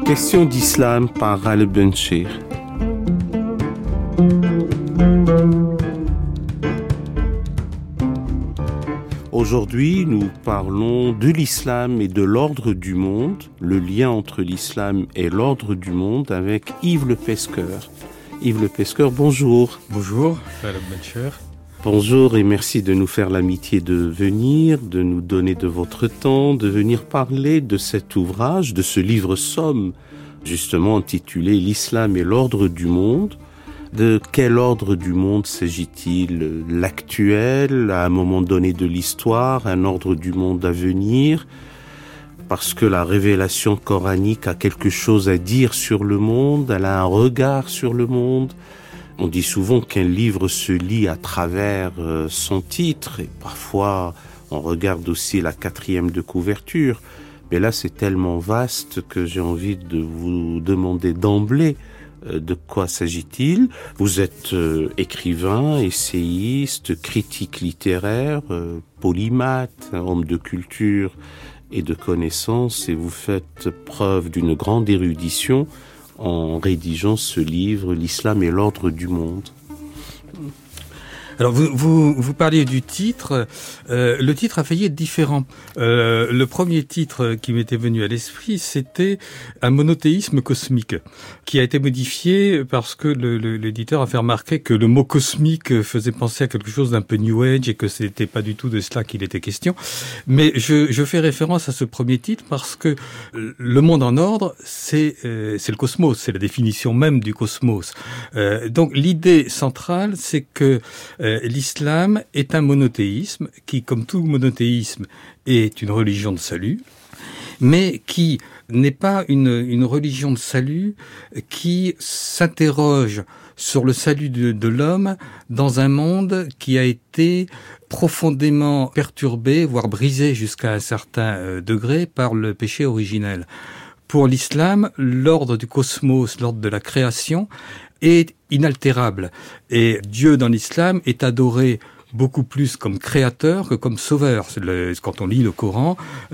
Question d'islam par Al Benchir. Aujourd'hui, nous parlons de l'islam et de l'ordre du monde, le lien entre l'islam et l'ordre du monde avec Yves Le Pesqueur. Yves Le Pesqueur, bonjour. Bonjour, Al Benchir. Bonjour et merci de nous faire l'amitié de venir, de nous donner de votre temps, de venir parler de cet ouvrage, de ce livre somme, justement intitulé « L'islam et l'ordre du monde ». De quel ordre du monde s'agit-il? L'actuel, à un moment donné de l'histoire, un ordre du monde à venir? Parce que la révélation coranique a quelque chose à dire sur le monde, elle a un regard sur le monde. On dit souvent qu'un livre se lit à travers son titre, et parfois on regarde aussi la 4e de couverture. Mais là, c'est tellement vaste que j'ai envie de vous demander d'emblée de quoi s'agit-il. Vous êtes écrivain, essayiste, critique littéraire, polymathe, homme de culture et de connaissances, et vous faites preuve d'une grande érudition en rédigeant ce livre, L'islam et l'ordre du monde. Alors vous parliez du titre. Le titre a failli être différent. Le premier titre qui m'était venu à l'esprit, c'était un monothéisme cosmique, qui a été modifié parce que l'éditeur a fait remarquer que le mot cosmique faisait penser à quelque chose d'un peu New Age et que c'était pas du tout de cela qu'il était question. Mais je fais référence à ce premier titre parce que le monde en ordre, c'est le cosmos, c'est la définition même du cosmos. Donc l'idée centrale, c'est que l'islam est un monothéisme qui, comme tout monothéisme, est une religion de salut, mais qui n'est pas une religion de salut qui s'interroge sur le salut de l'homme dans un monde qui a été profondément perturbé, voire brisé jusqu'à un certain degré par le péché originel. Pour l'islam, l'ordre du cosmos, l'ordre de la création, est inaltérable. Et Dieu dans l'islam est adoré beaucoup plus comme créateur que comme sauveur. Quand on lit le Coran,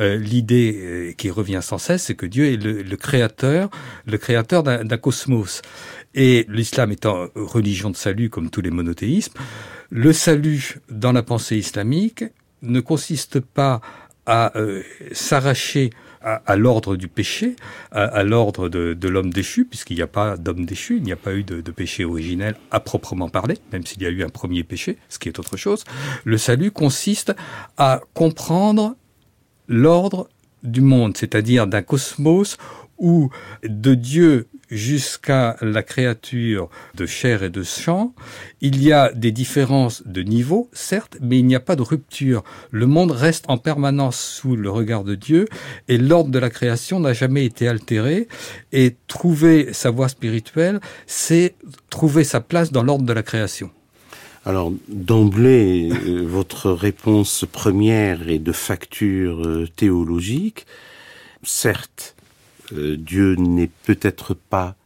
l'idée qui revient sans cesse, c'est que Dieu est le créateur d'un cosmos. Et l'islam étant religion de salut comme tous les monothéismes, le salut dans la pensée islamique ne consiste pas à s'arracher à l'ordre du péché, à l'ordre de l'homme déchu, puisqu'il n'y a pas d'homme déchu, il n'y a pas eu de péché originel à proprement parler, même s'il y a eu un premier péché, ce qui est autre chose. Le salut consiste à comprendre l'ordre du monde, c'est-à-dire d'un cosmos où de Dieu jusqu'à la créature de chair et de sang, il y a des différences de niveau, certes, mais il n'y a pas de rupture. Le monde reste en permanence sous le regard de Dieu et l'ordre de la création n'a jamais été altéré. Et trouver sa voie spirituelle, c'est trouver sa place dans l'ordre de la création. Alors, d'emblée, votre réponse première est de facture théologique. Certes, Dieu n'est peut-être pas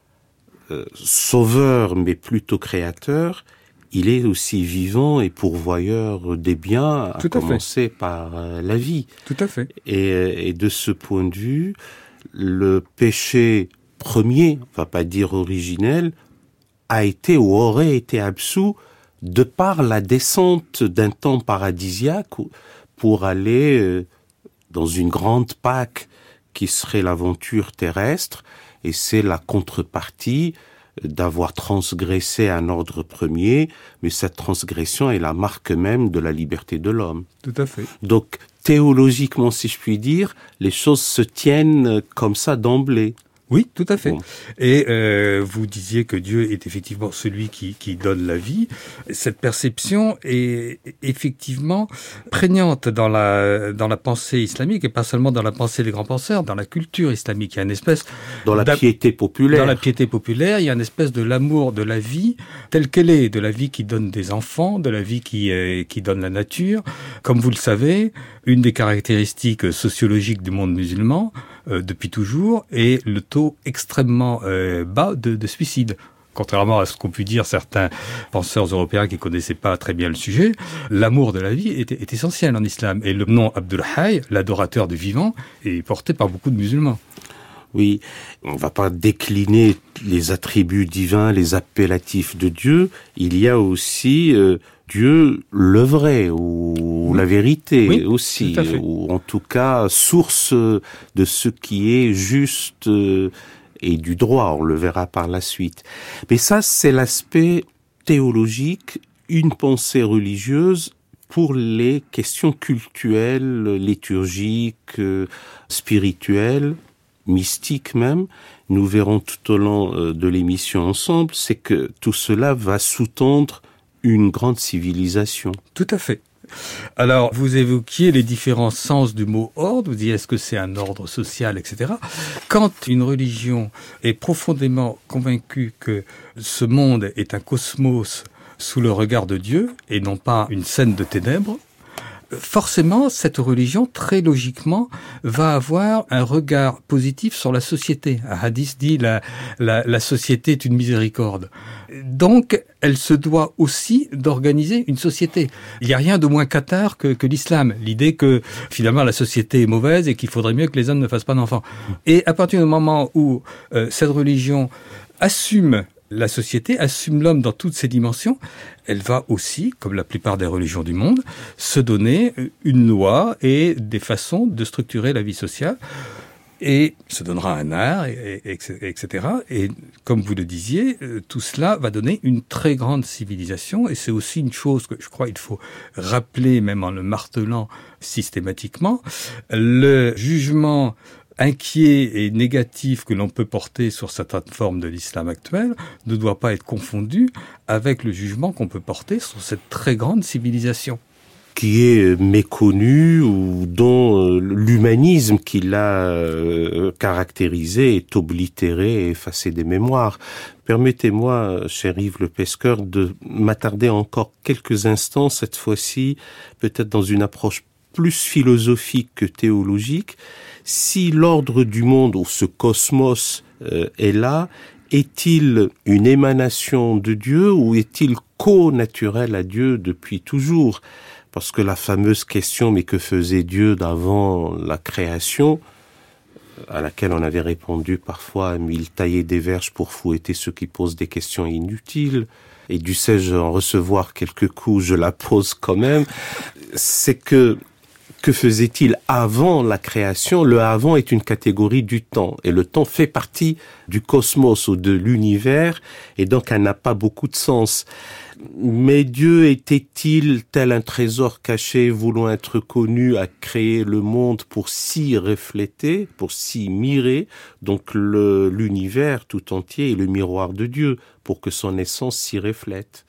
sauveur, mais plutôt créateur. Il est aussi vivant et pourvoyeur des biens, à commencer par la vie. Tout à fait. Et de ce point de vue, le péché premier, on va pas dire originel, a été ou aurait été absous de par la descente d'un temps paradisiaque pour aller dans une grande Pâque qui serait l'aventure terrestre, et c'est la contrepartie d'avoir transgressé un ordre premier, mais cette transgression est la marque même de la liberté de l'homme. Tout à fait. Donc, théologiquement, si je puis dire, les choses se tiennent comme ça d'emblée. Oui, tout à fait. Bon. Et vous disiez que Dieu est effectivement celui qui donne la vie. Cette perception est effectivement prégnante dans la pensée islamique, et pas seulement dans la pensée des grands penseurs, dans la culture islamique. Il y a une espèce dans la piété populaire. Dans la piété populaire, il y a une espèce de l'amour de la vie telle qu'elle est, de la vie qui donne des enfants, de la vie qui donne la nature. Comme vous le savez, une des caractéristiques sociologiques du monde musulman, depuis toujours, est le taux extrêmement bas de suicide. Contrairement à ce qu'ont pu dire certains penseurs européens qui connaissaient pas très bien le sujet, l'amour de la vie est essentiel en islam. Et le nom Abdul Hayy, l'adorateur du vivant, est porté par beaucoup de musulmans. Oui, on va pas décliner les attributs divins, les appellatifs de Dieu. Il y a aussi Dieu le vrai ou la vérité oui, aussi, tout à fait. ou en tout cas source de ce qui est juste et du droit. On le verra par la suite. Mais ça, c'est l'aspect théologique, une pensée religieuse pour les questions cultuelles, liturgiques, spirituelles, mystiques même. Nous verrons tout au long de l'émission ensemble, c'est que tout cela va sous-tendre une grande civilisation. Tout à fait. Alors, vous évoquiez les différents sens du mot ordre, vous disiez est-ce que c'est un ordre social, etc. Quand une religion est profondément convaincue que ce monde est un cosmos sous le regard de Dieu et non pas une scène de ténèbres, forcément, cette religion, très logiquement, va avoir un regard positif sur la société. Un hadith dit la société est une miséricorde. Donc, elle se doit aussi d'organiser une société. Il n'y a rien de moins cathare que l'islam. L'idée que, finalement, la société est mauvaise et qu'il faudrait mieux que les hommes ne fassent pas d'enfants. Et à partir du moment où cette religion assume la société, assume l'homme dans toutes ses dimensions, elle va aussi, comme la plupart des religions du monde, se donner une loi et des façons de structurer la vie sociale, et se donnera un art, etc. Et comme vous le disiez, tout cela va donner une très grande civilisation, et c'est aussi une chose que je crois il faut rappeler, même en le martelant systématiquement, le jugement inquiet et négatif que l'on peut porter sur certaines formes de l'islam actuel ne doit pas être confondu avec le jugement qu'on peut porter sur cette très grande civilisation. Qui est méconnu ou dont l'humanisme qui l'a caractérisé est oblitéré et effacé des mémoires. Permettez-moi, cher Yves Le Pesqueur, de m'attarder encore quelques instants, cette fois-ci, peut-être dans une approche plus philosophique que théologique. Si l'ordre du monde ou ce cosmos est là, est-il une émanation de Dieu ou est-il co-naturel à Dieu depuis toujours ? Parce que la fameuse question « mais que faisait Dieu d'avant la création ?» à laquelle on avait répondu parfois « il taillait des verges pour fouetter ceux qui posent des questions inutiles » et dussé-je en recevoir quelques coups, je la pose quand même, c'est que faisait-il avant la création ? Le avant est une catégorie du temps, et le temps fait partie du cosmos ou de l'univers, et donc elle n'a pas beaucoup de sens. Mais Dieu était-il tel un trésor caché voulant être connu, à créer le monde pour s'y refléter, pour s'y mirer, donc l'univers tout entier est le miroir de Dieu, pour que son essence s'y reflète.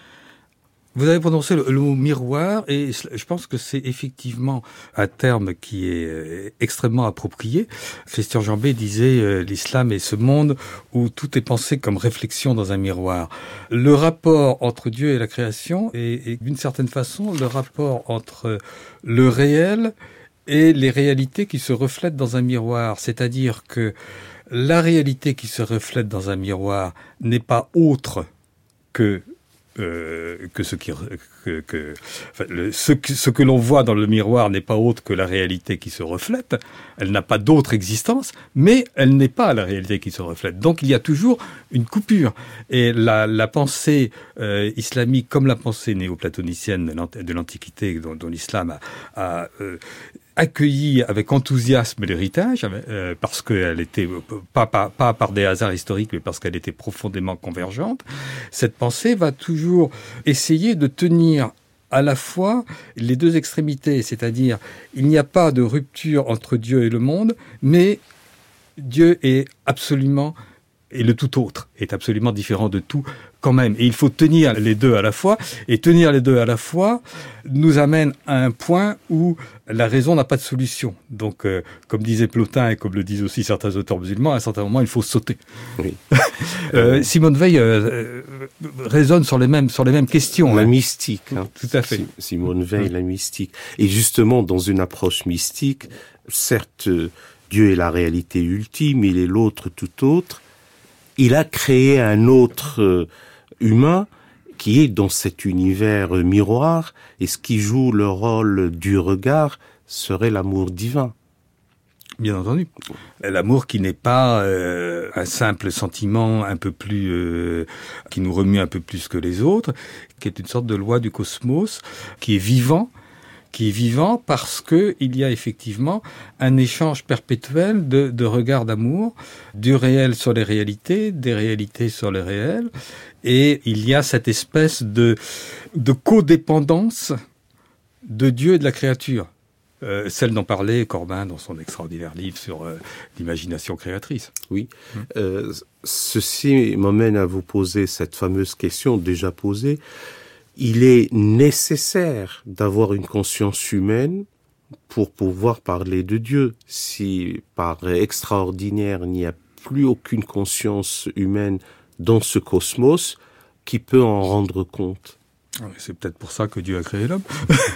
Vous avez prononcé le mot miroir et je pense que c'est effectivement un terme qui est extrêmement approprié. Christian Jambet disait l'islam est ce monde où tout est pensé comme réflexion dans un miroir. Le rapport entre Dieu et la création est d'une certaine façon le rapport entre le réel et les réalités qui se reflètent dans un miroir. C'est-à-dire que la réalité qui se reflète dans un miroir n'est pas autre que ce que l'on voit dans le miroir n'est pas autre que la réalité qui se reflète. Elle n'a pas d'autre existence, mais elle n'est pas la réalité qui se reflète. Donc il y a toujours une coupure. Et la pensée islamique, comme la pensée néoplatonicienne de l'Antiquité, dont l'islam a accueilli avec enthousiasme l'héritage, parce qu'elle était, pas par des hasards historiques, mais parce qu'elle était profondément convergente, cette pensée va toujours essayer de tenir à la fois les deux extrémités, c'est-à-dire il n'y a pas de rupture entre Dieu et le monde, mais Dieu est absolument, et le tout autre est absolument différent de tout quand même. Et il faut tenir les deux à la fois. Et tenir les deux à la fois nous amène à un point où la raison n'a pas de solution. Donc, comme disait Plotin et comme le disent aussi certains auteurs musulmans, à un certain moment, il faut sauter. Oui. Simone Veil raisonne sur les mêmes questions. La mystique. Tout à fait. Simone Veil, la mystique. Et justement, dans une approche mystique, certes, Dieu est la réalité ultime, il est l'autre tout autre. Il a créé un autre humain qui est dans cet univers miroir, et ce qui joue le rôle du regard serait l'amour divin. Bien entendu. L'amour qui n'est pas un simple sentiment un peu plus qui nous remue un peu plus que les autres, qui est une sorte de loi du cosmos, qui est vivant parce que il y a effectivement un échange perpétuel de regards d'amour, du réel sur les réalités, des réalités sur les réels, et il y a cette espèce de codépendance de Dieu et de la créature. Celle dont parlait Corbin dans son extraordinaire livre sur l'imagination créatrice. Oui. Ceci m'amène à vous poser cette fameuse question déjà posée. Il est nécessaire d'avoir une conscience humaine pour pouvoir parler de Dieu. Si par extraordinaire, il n'y a plus aucune conscience humaine dans ce cosmos, qui peut en rendre compte? C'est peut-être pour ça que Dieu a créé l'homme.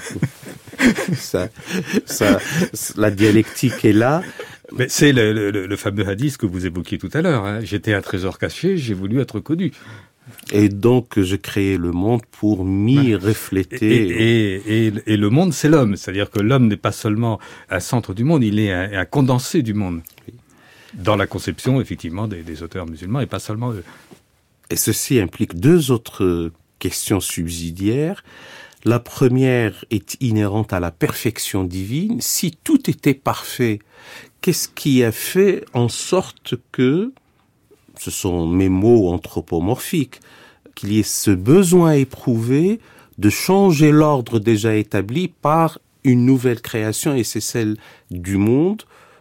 La dialectique est là. Mais c'est le fameux hadith que vous évoquiez tout à l'heure. Hein. J'étais un trésor caché, j'ai voulu être connu. Et donc, je créais le monde pour m'y refléter. Et le monde, c'est l'homme. C'est-à-dire que l'homme n'est pas seulement un centre du monde, il est un condensé du monde. Oui. Dans la conception, effectivement, des auteurs musulmans, et pas seulement eux. Et ceci implique deux autres questions subsidiaires. La première est inhérente à la perfection divine. Si tout était parfait, qu'est-ce qui a fait en sorte que, ce sont mes mots anthropomorphiques, qu'il y ait ce besoin éprouvé de changer l'ordre déjà établi par une nouvelle création, et c'est celle du monde,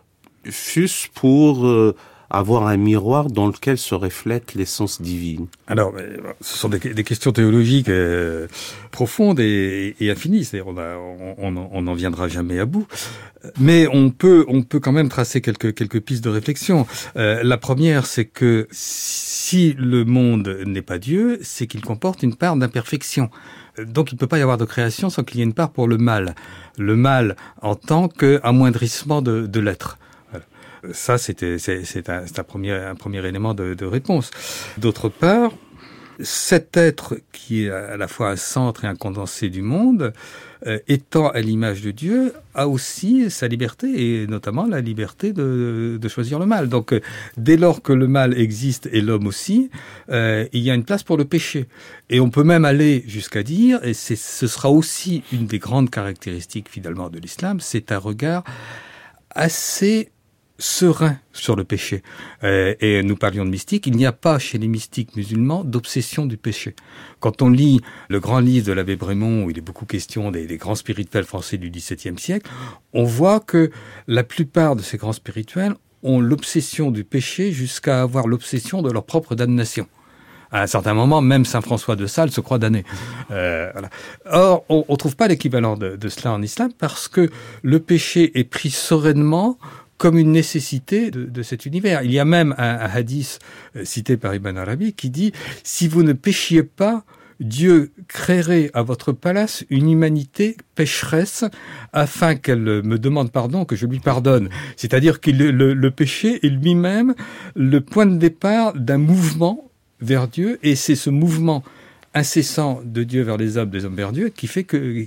fût-ce pour avoir un miroir dans lequel se reflète l'essence divine. Alors, ce sont des questions théologiques profondes et infinies. C'est-à-dire, on n'en viendra jamais à bout. Mais on peut quand même tracer quelques pistes de réflexion. La première, c'est que si le monde n'est pas Dieu, c'est qu'il comporte une part d'imperfection. Donc, il ne peut pas y avoir de création sans qu'il y ait une part pour le mal. Le mal en tant qu'amoindrissement de l'être. Ça, c'est un premier élément de réponse. D'autre part, cet être qui est à la fois un centre et un condensé du monde, étant à l'image de Dieu, a aussi sa liberté, et notamment la liberté de choisir le mal. Donc, dès lors que le mal existe, et l'homme aussi, il y a une place pour le péché. Et on peut même aller jusqu'à dire, et ce sera aussi une des grandes caractéristiques finalement de l'islam, c'est un regard assez serein sur le péché. Et nous parlions de mystique, il n'y a pas chez les mystiques musulmans d'obsession du péché. Quand on lit le grand livre de l'abbé Brémond, où il est beaucoup question des grands spirituels français du XVIIe siècle, on voit que la plupart de ces grands spirituels ont l'obsession du péché jusqu'à avoir l'obsession de leur propre damnation. À un certain moment, même Saint François de Sales se croit damné. Voilà. Or, on ne trouve pas l'équivalent de cela en islam, parce que le péché est pris sereinement comme une nécessité de cet univers. Il y a même un hadith cité par Ibn Arabi qui dit « Si vous ne péchiez pas, Dieu créerait à votre palace une humanité pécheresse afin qu'elle me demande pardon, que je lui pardonne. » C'est-à-dire que le péché est lui-même le point de départ d'un mouvement vers Dieu, et c'est ce mouvement incessant de Dieu vers les hommes, des hommes vers Dieu, qui fait que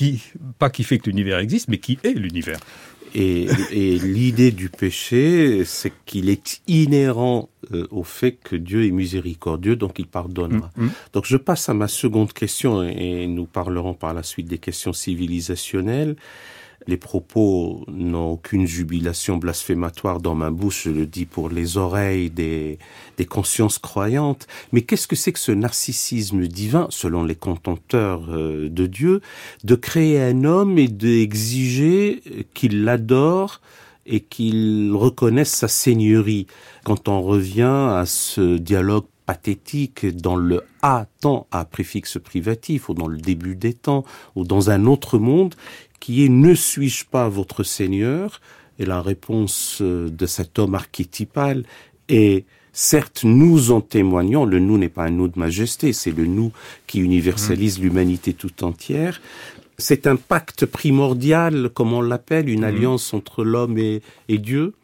l'univers existe, mais qui est l'univers. Et l'idée du péché, c'est qu'il est inhérent au fait que Dieu est miséricordieux, donc il pardonnera. Donc je passe à ma seconde question, et nous parlerons par la suite des questions civilisationnelles. Les propos n'ont aucune jubilation blasphématoire dans ma bouche, je le dis pour les oreilles des consciences croyantes. Mais qu'est-ce que c'est que ce narcissisme divin, selon les contempteurs de Dieu, de créer un homme et d'exiger qu'il l'adore et qu'il reconnaisse sa seigneurie? Quand on revient à ce dialogue pathétique dans le « à temps » à préfixe privatif, ou dans le début des temps, ou dans un autre monde, qui est « ne suis-je pas votre Seigneur ?» Et la réponse de cet homme archétypal est « certes, nous en témoignons », le « nous » n'est pas un « nous » de majesté, c'est le « nous » qui universalise l'humanité tout entière. C'est un pacte primordial, comme on l'appelle, une alliance entre l'homme et Dieu.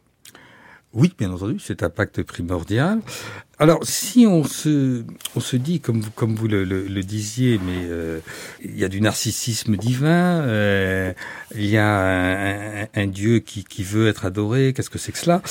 Oui, bien entendu, c'est un pacte primordial. Alors, si on se dit, comme vous le disiez, mais il y a du narcissisme divin, il y a un Dieu qui veut être adoré. Qu'est-ce que c'est que cela?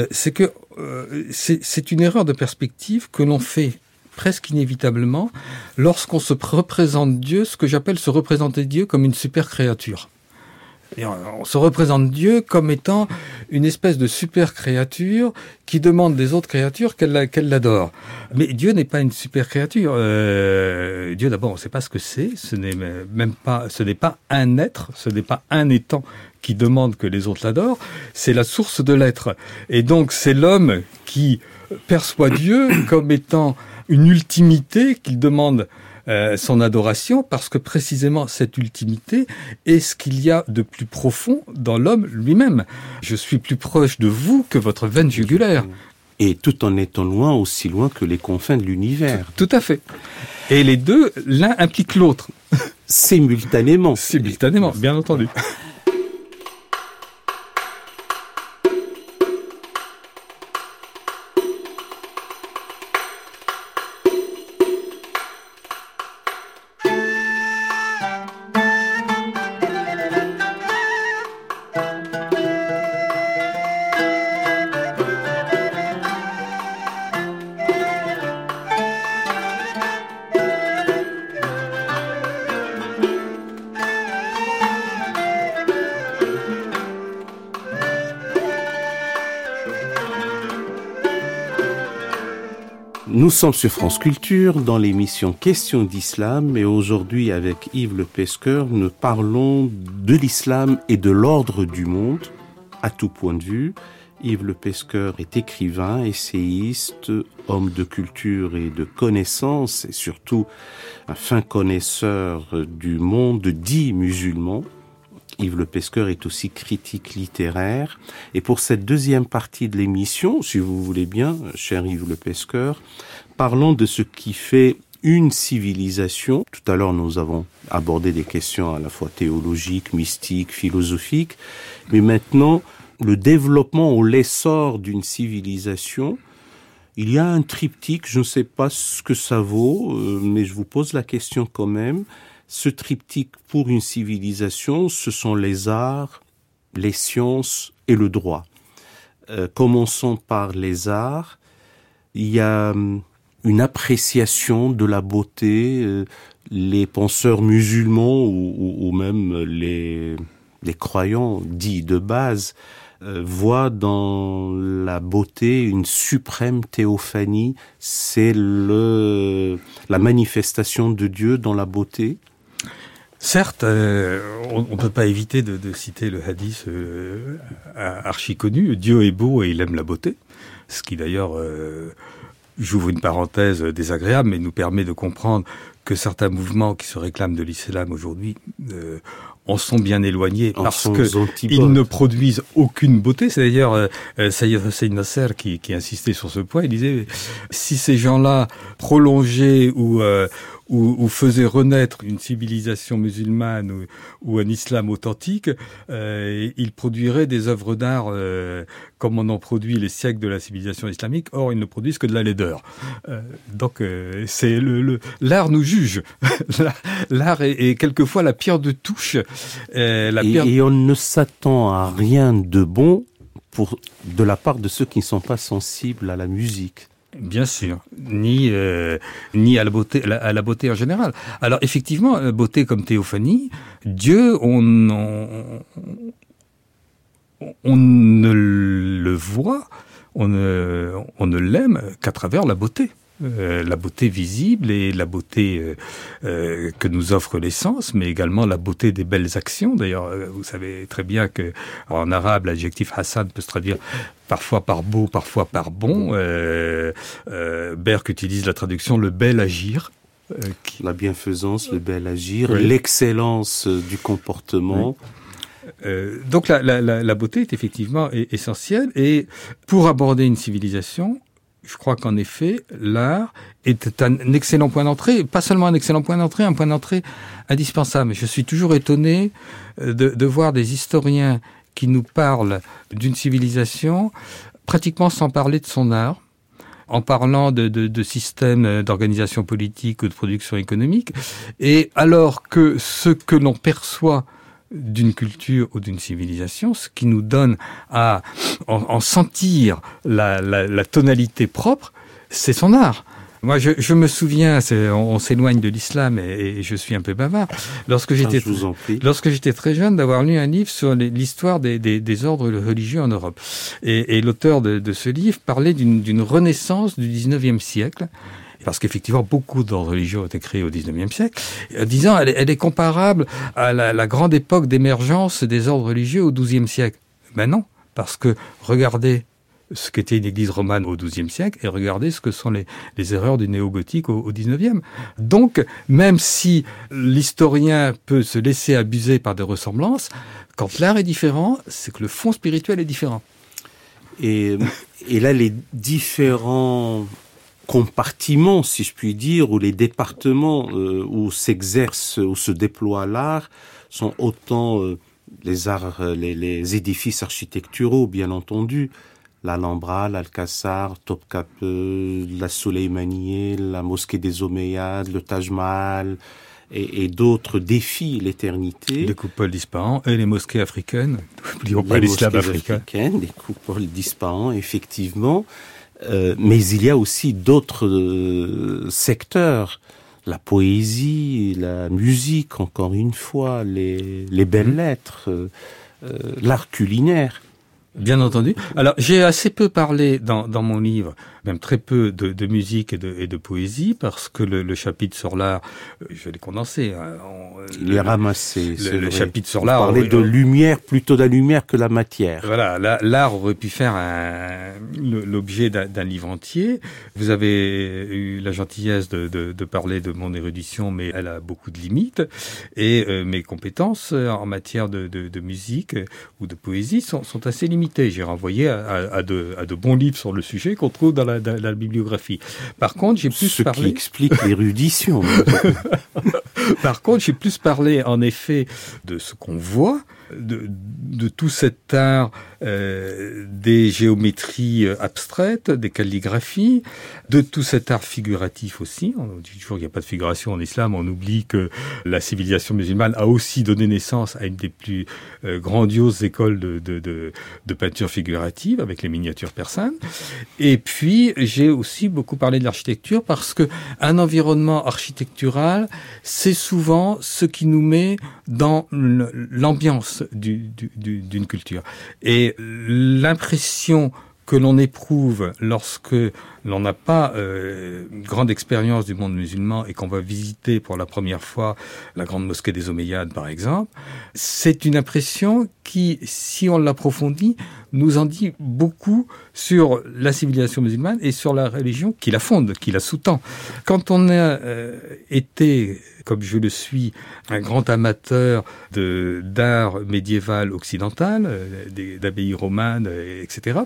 C'est une erreur de perspective que l'on fait presque inévitablement lorsqu'on se représente Dieu, ce que j'appelle se représenter Dieu comme une super créature. Et on se représente Dieu comme étant une espèce de super créature qui demande des autres créatures qu'elle l'adore. Mais Dieu n'est pas une super créature. Dieu, d'abord, on ne sait pas ce que c'est. Ce n'est pas un être, ce n'est pas un étant qui demande que les autres l'adorent. C'est la source de l'être. Et donc, c'est l'homme qui perçoit Dieu comme étant une ultimité qu'il demande son adoration, parce que précisément cette ultimité est ce qu'il y a de plus profond dans l'homme lui-même. Je suis plus proche de vous que votre veine jugulaire. Et tout en étant loin, aussi loin que les confins de l'univers. Tout à fait. Et les deux, l'un implique l'autre. Simultanément. Simultanément, bien entendu. Nous sommes sur France Culture dans l'émission Questions d'Islam et aujourd'hui avec Yves Le Pesqueur, nous parlons de l'islam et de l'ordre du monde à tout point de vue. Yves Le Pesqueur est écrivain, essayiste, homme de culture et de connaissance et surtout un fin connaisseur du monde dit musulman. Yves Le Pesqueur est aussi critique littéraire. Et pour cette deuxième partie de l'émission, si vous voulez bien, cher Yves Le Pesqueur, parlons de ce qui fait une civilisation. Tout à l'heure, nous avons abordé des questions à la fois théologiques, mystiques, philosophiques. Mais maintenant, le développement ou l'essor d'une civilisation, il y a un triptyque, je ne sais pas ce que ça vaut, mais je vous pose la question quand même. Ce triptyque pour une civilisation, ce sont les arts, les sciences et le droit. Commençons par les arts. Il y a une appréciation de la beauté. Les penseurs musulmans ou même les croyants dits de base voient dans la beauté une suprême théophanie. C'est la manifestation de Dieu dans la beauté. Certes, on ne peut pas éviter de citer le hadith archi connu, Dieu est beau et il aime la beauté, ce qui d'ailleurs, j'ouvre une parenthèse désagréable, mais nous permet de comprendre que certains mouvements qui se réclament de l'islam aujourd'hui en sont bien éloignés parce qu'ils ne produisent aucune beauté. C'est d'ailleurs Sayyid Hossein Nasser qui insistait sur ce point. Il disait, si ces gens-là prolongeaient ou faisait renaître une civilisation musulmane ou un islam authentique, il produirait des œuvres d'art comme on en produit les siècles de la civilisation islamique. Or, ils ne produisent que de la laideur. Donc, c'est l'art nous juge. L'art est quelquefois la pierre de touche. Et on ne s'attend à rien de bon de la part de ceux qui ne sont pas sensibles à la musique. Bien sûr, ni à la beauté en général. Alors effectivement, beauté comme théophanie, Dieu, on ne le voit, on ne l'aime qu'à travers la beauté. La beauté visible et la beauté que nous offre les sens, mais également la beauté des belles actions. D'ailleurs, vous savez très bien que en arabe, l'adjectif Hassan peut se traduire parfois par beau, parfois par bon. Berck utilise la traduction le bel agir. La bienfaisance, le bel agir, oui. L'excellence du comportement. Oui. Donc la beauté est effectivement essentielle. Et pour aborder une civilisation, je crois qu'en effet, l'art est un excellent point d'entrée, pas seulement un excellent point d'entrée, un point d'entrée indispensable. Je suis toujours étonné de voir des historiens qui nous parlent d'une civilisation pratiquement sans parler de son art, en parlant de systèmes d'organisation politique ou de production économique, et alors que ce que l'on perçoit d'une culture ou d'une civilisation, ce qui nous donne à en sentir la tonalité propre, c'est son art. Moi, je me souviens, on s'éloigne de l'islam et je suis un peu bavard. Lorsque j'étais très jeune, d'avoir lu un livre sur l'histoire des ordres religieux en Europe. Et l'auteur de ce livre parlait d'une renaissance du 19e siècle. Parce qu'effectivement, beaucoup d'ordres religieux ont été créés au XIXe siècle, disant elle est comparable à la grande époque d'émergence des ordres religieux au XIIe siècle. Ben non, parce que regardez ce qu'était une église romane au XIIe siècle et regardez ce que sont les erreurs du néo-gothique au XIXe. Donc, même si l'historien peut se laisser abuser par des ressemblances, quand l'art est différent, c'est que le fond spirituel est différent. Et là, les différents compartiments, si je puis dire, ou les départements où se déploie l'art, sont autant les arts, les édifices architecturaux, bien entendu, l'Alhambra, l'Alcazar, Topkapı, la Soleimaniye, la mosquée des Omeyyades, le Taj Mahal, et d'autres défient l'éternité. Les coupoles d'Ispahan et les mosquées africaines. N'oublions pas l'islam africain. Les coupoles d'Ispahan, effectivement. Mais il y a aussi d'autres secteurs. La poésie, la musique, encore une fois, les belles lettres, l'art culinaire. Bien entendu. Alors, j'ai assez peu parlé dans mon livre, même très peu de musique et de poésie, parce que le chapitre sur l'art, je l'ai condensé. Il est ramassé. Le chapitre sur l'art. Vous parlez de lumière, plutôt de la lumière que la matière. Voilà, l'art aurait pu faire l'objet d'un livre entier. Vous avez eu la gentillesse de parler de mon érudition, mais elle a beaucoup de limites. Et mes compétences en matière de musique ou de poésie sont assez limitées. J'ai renvoyé à de bons livres sur le sujet qu'on trouve dans la bibliographie. Par contre, j'ai plus parlé... Ce qui explique l'érudition. Par contre, j'ai plus parlé, en effet, de ce qu'on voit, de tout cet art des géométries abstraites, des calligraphies, de tout cet art figuratif aussi. On dit toujours qu'il n'y a pas de figuration en islam, on oublie que la civilisation musulmane a aussi donné naissance à une des plus grandioses écoles de peinture figurative avec les miniatures persanes. Et puis, j'ai aussi beaucoup parlé de l'architecture parce que un environnement architectural, c'est souvent ce qui nous met dans l'ambiance d'une culture. Et l'impression que l'on éprouve lorsque l'on n'a pas une grande expérience du monde musulman et qu'on va visiter pour la première fois la grande mosquée des Omeyyades, par exemple, c'est une impression qui, si on l'approfondit, nous en dit beaucoup sur la civilisation musulmane et sur la religion qui la fonde, qui la sous-tend. Quand on a été, comme je le suis, un grand amateur d'art médiéval occidental, d'abbayes romanes, etc.,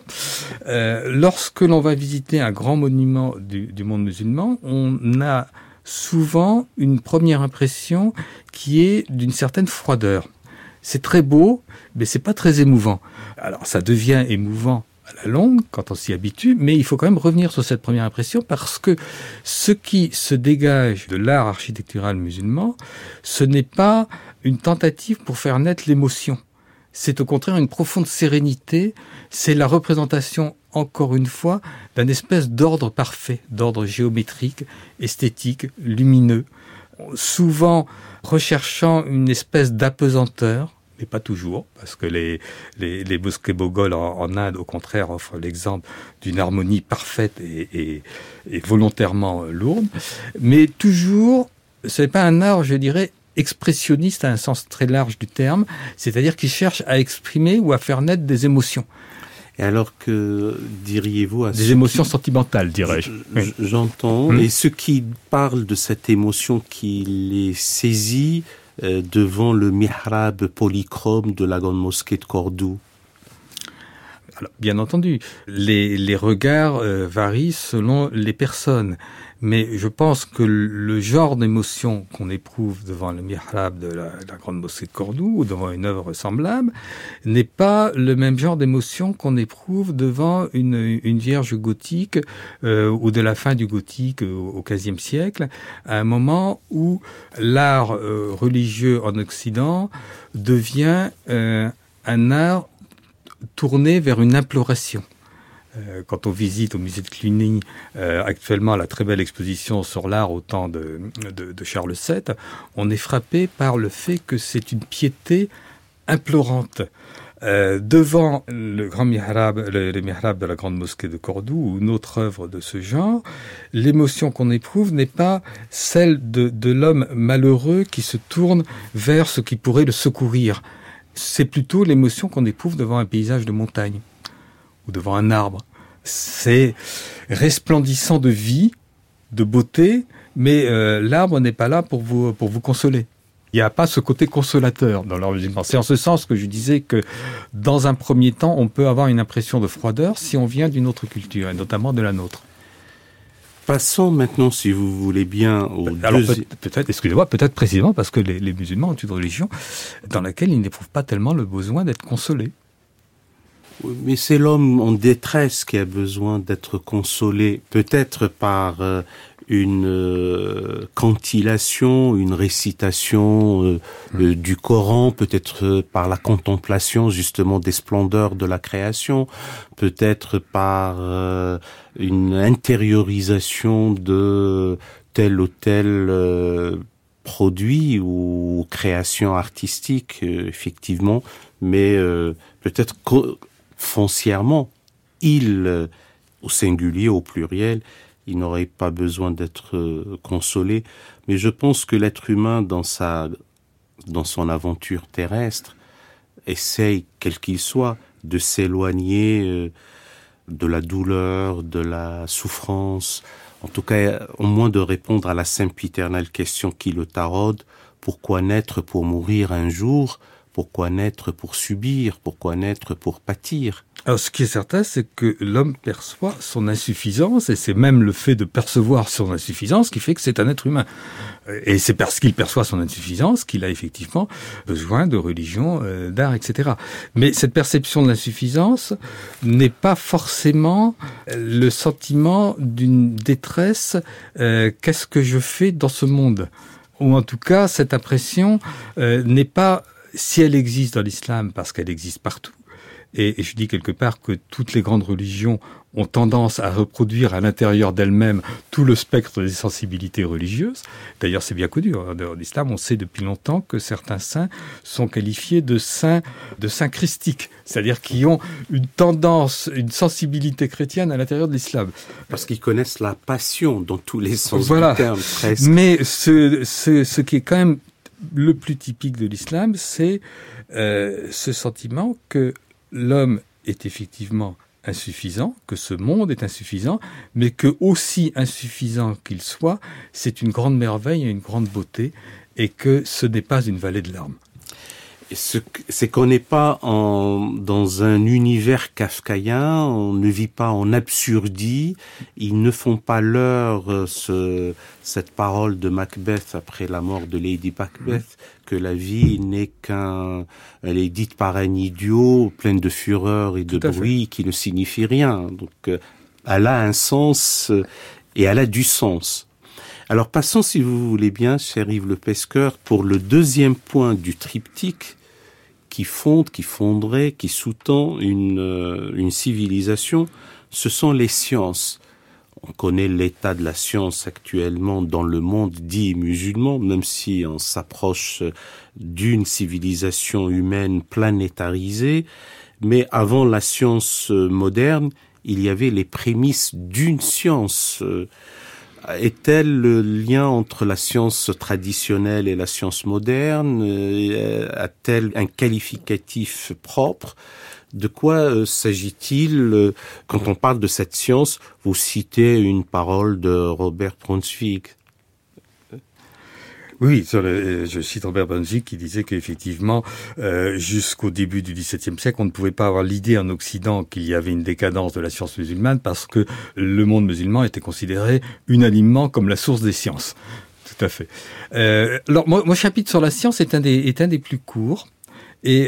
lorsque l'on va visiter un grand monument du monde musulman, on a souvent une première impression qui est d'une certaine froideur. C'est très beau, mais c'est pas très émouvant. Alors, ça devient émouvant à la longue, quand on s'y habitue, mais il faut quand même revenir sur cette première impression parce que ce qui se dégage de l'art architectural musulman, ce n'est pas une tentative pour faire naître l'émotion. C'est au contraire une profonde sérénité, c'est la représentation, encore une fois, d'un espèce d'ordre parfait, d'ordre géométrique, esthétique, lumineux, souvent recherchant une espèce d'apesanteur, mais pas toujours, parce que les mosquées mogholes en Inde, au contraire, offrent l'exemple d'une harmonie parfaite et volontairement lourde, mais toujours, ce n'est pas un art, je dirais, expressionniste à un sens très large du terme, c'est-à-dire qu'il cherche à exprimer ou à faire naître des émotions. Et alors que diriez-vous à des émotions sentimentales, dirais-je. J'entends. Et ceux qui parlent de cette émotion qui les saisit devant le mihrab polychrome de la grande mosquée de Cordoue. Alors, bien entendu, les regards varient selon les personnes. Mais je pense que le genre d'émotion qu'on éprouve devant le mihrab de la grande mosquée de Cordoue ou devant une œuvre semblable n'est pas le même genre d'émotion qu'on éprouve devant une vierge gothique ou de la fin du gothique au XVe siècle, à un moment où l'art religieux en Occident devient un art tourné vers une imploration. Quand on visite au musée de Cluny actuellement la très belle exposition sur l'art au temps de Charles VII, on est frappé par le fait que c'est une piété implorante. Devant le grand mihrab, le mihrab de la grande mosquée de Cordoue ou une autre œuvre de ce genre, l'émotion qu'on éprouve n'est pas celle de l'homme malheureux qui se tourne vers ce qui pourrait le secourir. C'est plutôt l'émotion qu'on éprouve devant un paysage de montagne ou devant un arbre. C'est resplendissant de vie, de beauté, mais l'arbre n'est pas là pour vous consoler. Il n'y a pas ce côté consolateur dans l'art musulman. C'est en ce sens que je disais que, dans un premier temps, on peut avoir une impression de froideur si on vient d'une autre culture, et notamment de la nôtre. Passons maintenant, si vous voulez bien, peut-être précisément parce que les musulmans ont une religion dans laquelle ils n'éprouvent pas tellement le besoin d'être consolés. Mais c'est l'homme en détresse qui a besoin d'être consolé, peut-être par une cantillation, une récitation du Coran, peut-être par la contemplation justement des splendeurs de la création, peut-être par une intériorisation de tel ou tel produit ou création artistique, effectivement, mais peut-être foncièrement, il, au singulier, au pluriel, il n'aurait pas besoin d'être consolé. Mais je pense que l'être humain, dans son aventure terrestre, essaye, quel qu'il soit, de s'éloigner de la douleur, de la souffrance, en tout cas, au moins de répondre à la sempiternelle question qui le taraude: pourquoi naître pour mourir un jour ? Pourquoi naître pour subir? Pourquoi naître pour pâtir? Alors, ce qui est certain, c'est que l'homme perçoit son insuffisance, et c'est même le fait de percevoir son insuffisance qui fait que c'est un être humain. Et c'est parce qu'il perçoit son insuffisance qu'il a effectivement besoin de religion, d'art, etc. Mais cette perception de l'insuffisance n'est pas forcément le sentiment d'une détresse. Qu'est-ce que je fais dans ce monde? Ou en tout cas, cette impression n'est pas, si elle existe dans l'islam, parce qu'elle existe partout, et je dis quelque part que toutes les grandes religions ont tendance à reproduire à l'intérieur d'elles-mêmes tout le spectre des sensibilités religieuses. D'ailleurs, c'est bien connu. Dans l'islam, on sait depuis longtemps que certains saints sont qualifiés de saints christiques, c'est-à-dire qui ont une tendance, une sensibilité chrétienne à l'intérieur de l'islam. Parce qu'ils connaissent la passion dans tous les sens du terme, presque. Mais ce qui est quand même le plus typique de l'islam, c'est ce sentiment que l'homme est effectivement insuffisant, que ce monde est insuffisant, mais que, aussi insuffisant qu'il soit, c'est une grande merveille et une grande beauté, et que ce n'est pas une vallée de larmes. C'est qu'on n'est pas dans un univers kafkaïen, on ne vit pas en absurdie, ils ne font pas leurre cette parole de Macbeth après la mort de Lady Macbeth, que la vie n'est elle est dite par un idiot, pleine de fureur et de bruit, qui ne signifie rien. Donc, elle a un sens et elle a du sens. Alors passons, si vous voulez bien, cher Yves Le Pesqueur, pour le deuxième point du triptyque qui fonderait, qui sous-tend une civilisation, ce sont les sciences. On connaît l'état de la science actuellement dans le monde dit musulman, même si on s'approche d'une civilisation humaine planétarisée. Mais avant la science moderne, il y avait les prémices d'une science. Est-elle le lien entre la science traditionnelle et la science moderne? A-t-elle un qualificatif propre? De quoi s'agit-il quand on parle de cette science? Vous citez une parole de Robert Brunswick. Oui, je cite Robert Banzi qui disait qu'effectivement, jusqu'au début du XVIIe siècle, on ne pouvait pas avoir l'idée en Occident qu'il y avait une décadence de la science musulmane parce que le monde musulman était considéré unanimement comme la source des sciences. Tout à fait. Alors, mon chapitre sur la science est un des plus courts. Et